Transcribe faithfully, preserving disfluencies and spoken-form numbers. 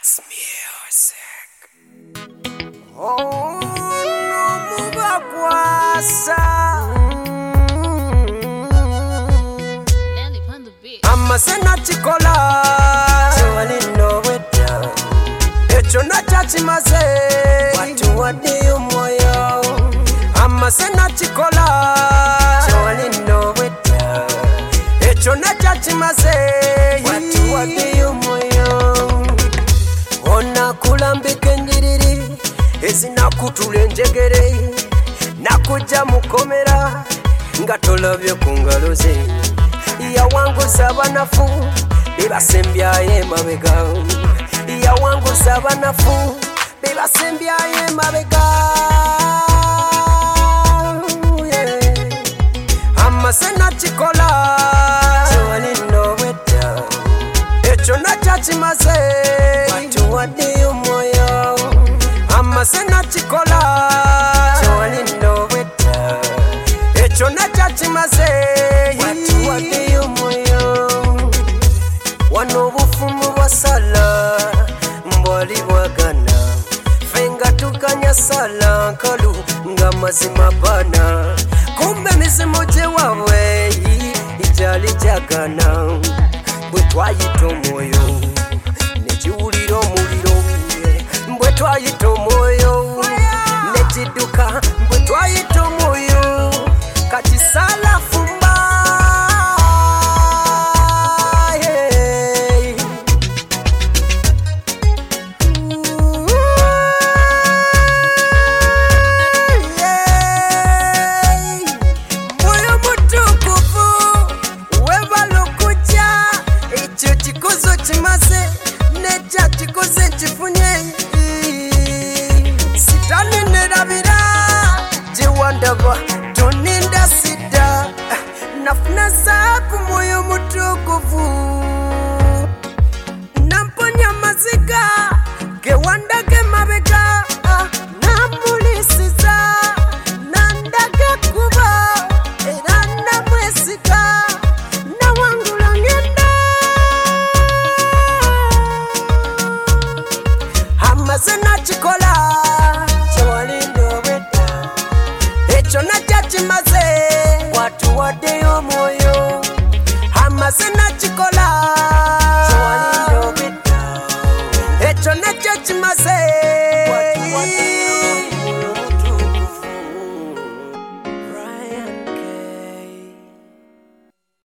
It's music. Oh, no mubakwasa. Amasena chikola. Chewali no weta. Echo na chachimaze. Watu wadiyo moyo. Amasena chikola. Chewali no weta. Echo na chachimaze. Watu wadiyo moyo. Ona kulambike njiriri ezina kutula enjegere nakuja mukomera nga tolabye ku ngalo ze yawanguza abanafu bebasembyayo mabega yawanguza abanafu bebasembyayo mabega amasena chikola chewali noweta echo na chachimaze watu wadiyo moyo amasena chikola chewali noweta echo na chachimaze watu wadiyo moyo wano bufumu bwasala mbwali bwagana fenga tukanya sala nkalu nga mazima bana kumbe mizimu jewawe ijali jagana mbwe twayita omwoyo nekiwulira omuliro mbwe twayita omwoyo nekiduka mbwe twayita omwoyo kati sala fumba hey. Yeah. Moyo mutukuvu webalokuja ekyo kikozo kimaze neja kikoze kifunye sitani nerabira jiwandaba tuninda sida nafuna sapu moyo mutukuvu namponya maziga gewandage mabega namulisiza nandage kuba era namwesiga nawangula ngenda amasena chikola chewali noweta echo na chachimaze watu wadeyo moyo amasena chikola